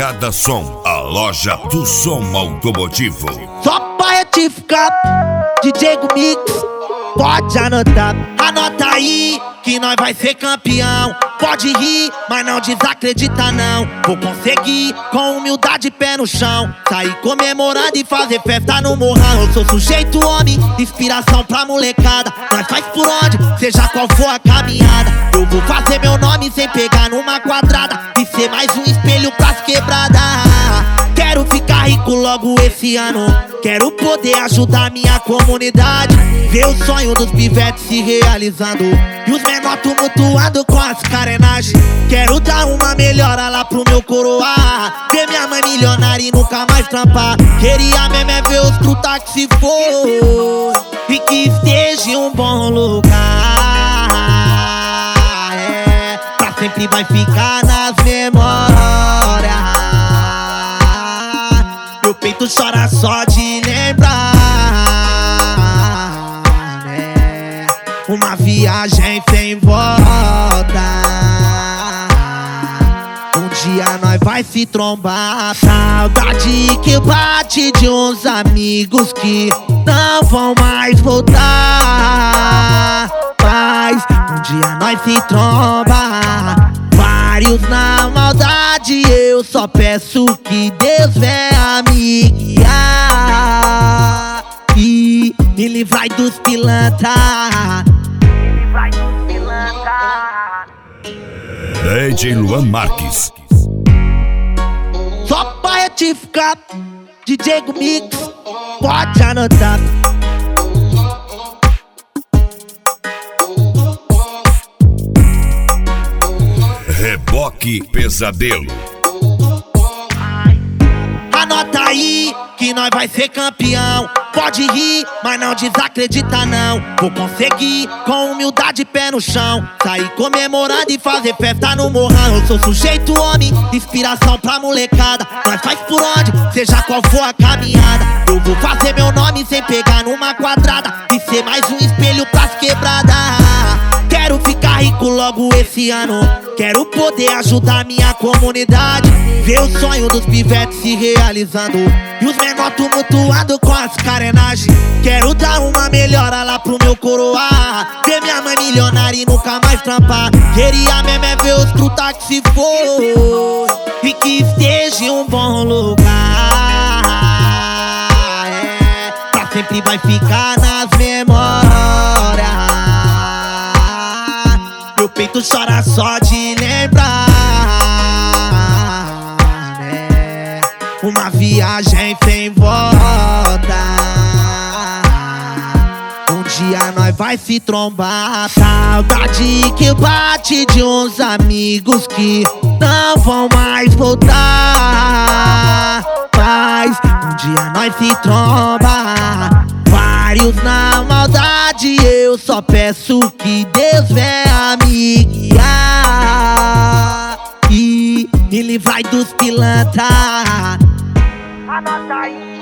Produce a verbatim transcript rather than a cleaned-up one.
Cada Som, a loja do som automotivo. Só pra retificar, D J Mix, pode anotar. Anota aí que nós vai ser campeão. Pode rir, mas não desacredita não. Vou conseguir, com humildade e pé no chão, sair comemorando e fazer festa no morrão. Eu sou sujeito homem, inspiração pra molecada. Nós faz por onde, seja qual for a caminhada. Eu vou fazer meu nome sem pegar numa quadrada e ser mais um espelho pras quebradas. Quero ficar rico logo esse ano. Quero poder ajudar minha comunidade, ver o sonho dos pivetes se realizando e os menor tumultuando com as carenagens. Quero dar uma melhora lá pro meu coroa, ver minha mãe milionária e nunca mais trampar. Queria mesmo é ver os truta que se for e que esteja em um bom lugar. É, pra sempre vai ficar nas memórias. Meu peito chora só de lembrar, né? Uma viagem sem volta. Um dia nós vai se trombar. Saudade que bate de uns amigos que não vão mais voltar. Mas um dia nós se tromba, vários na maldade. Eu só peço que Deus venha me guiar e me livrar dos pilantra. D J Luan Marques. Só pra retificar, D J Mix, pode anotar. Reboque Pesadelo. Anota aí que nós vai ser campeão. Pode rir, mas não desacredita não. Vou conseguir, com humildade e pé no chão, sair comemorando e fazer festa no morrão. Eu sou sujeito homem, inspiração pra molecada. Nós faz por onde, seja qual for a caminhada. Eu vou fazer meu nome sem pegar numa quadrada e ser mais um espelho pras quebradas. Quero ficar rico logo esse ano. Quero poder ajudar minha comunidade, ver o sonho dos pivetes se realizando e os menor tumultuando com as carenagens. Quero dar uma melhora lá pro meu coroa, ver minha mãe milionária e nunca mais trampar. Queria mesmo é ver os truta que se for e que esteja em um bom lugar. É, pra sempre vai ficar nas memórias. Meu peito chora só de lembrar, né? Uma viagem sem volta. Um dia nós vai se trombar. Saudade que bate de uns amigos que não vão mais voltar. Mas um dia nós se tromba, vários na maldade. Eu só peço que Deus venha me guiar e me livrar dos pilantra. Anota aí.